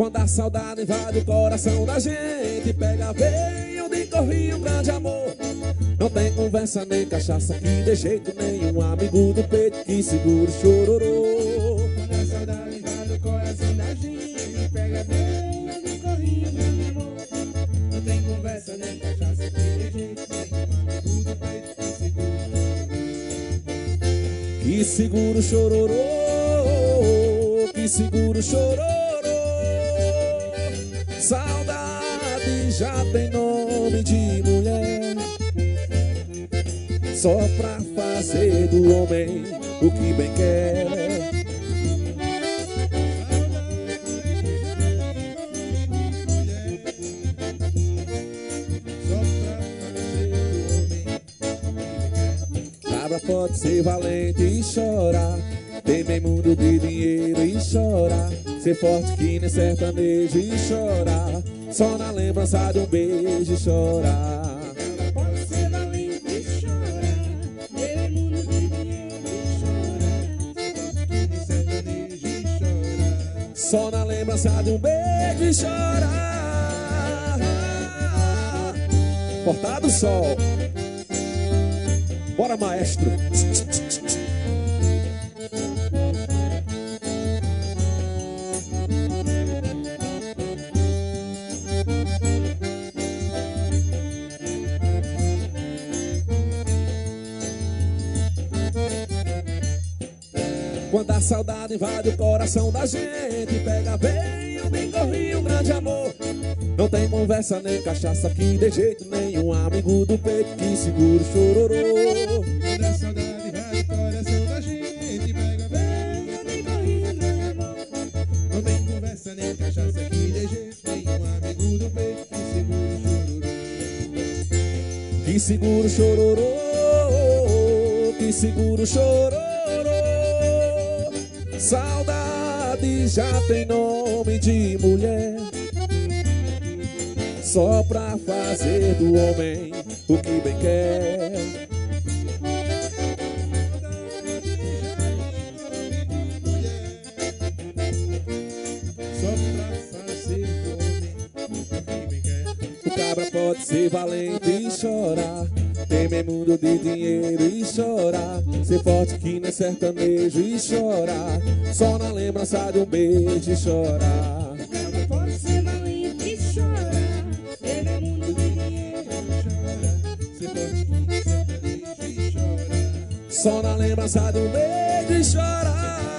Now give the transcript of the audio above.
Quando a saudade invade o coração da gente, pega veio de corrinho, grande amor. Não tem conversa nem cachaça que de jeito nenhum, amigo do peito que segura o chororô. Quando a saudade invade o coração da gente, pega veio de corrinho, grande amor. Não tem conversa nem cachaça que de jeito nenhum, amigo do peito que segura o chororô. Que segura o chororô, que segura o chororô. Saudade já tem nome de mulher, só pra fazer do homem o que bem quer. Cabra pode ser valente e chorar, tem meio mundo de dinheiro e chorar, ser forte que nem sertanejo e chorar, só na lembrança de um beijo e chorar. Pode ser valente e chorar, ter mundo de dinheiro e chorar, que nem sertanejo e chorar, Só na lembrança de um beijo e chorar. Portado o sol. Bora, maestro. Quando a saudade invade o coração da gente, pega veio de corrinho, grande amor. Não tem conversa nem cachaça que de jeito nenhum, amigo do peito que segura o chororô. quando a saudade invade o coração da gente, pega veio de corrinho, grande amor. Não tem conversa nem cachaça que de jeito nenhum, amigo do peito que segura o chororô. Que segura o chororô, que segura o chororô. Saudade já tem nome de mulher, só pra fazer do homem o que bem quer. Só pra fazer do homem o que bem quer. O cabra pode ser valente e chorar, temer mundo de dinheiro e chorar, ser forte que nem sertanejo e chorar, só na lembrança de um beijo e chorar. Cabra pode ser valente e chorar, ter mundo de dinheiro e chorar, ser forte que nem sertanejo e chorar, Só na lembrança de um beijo e chorar.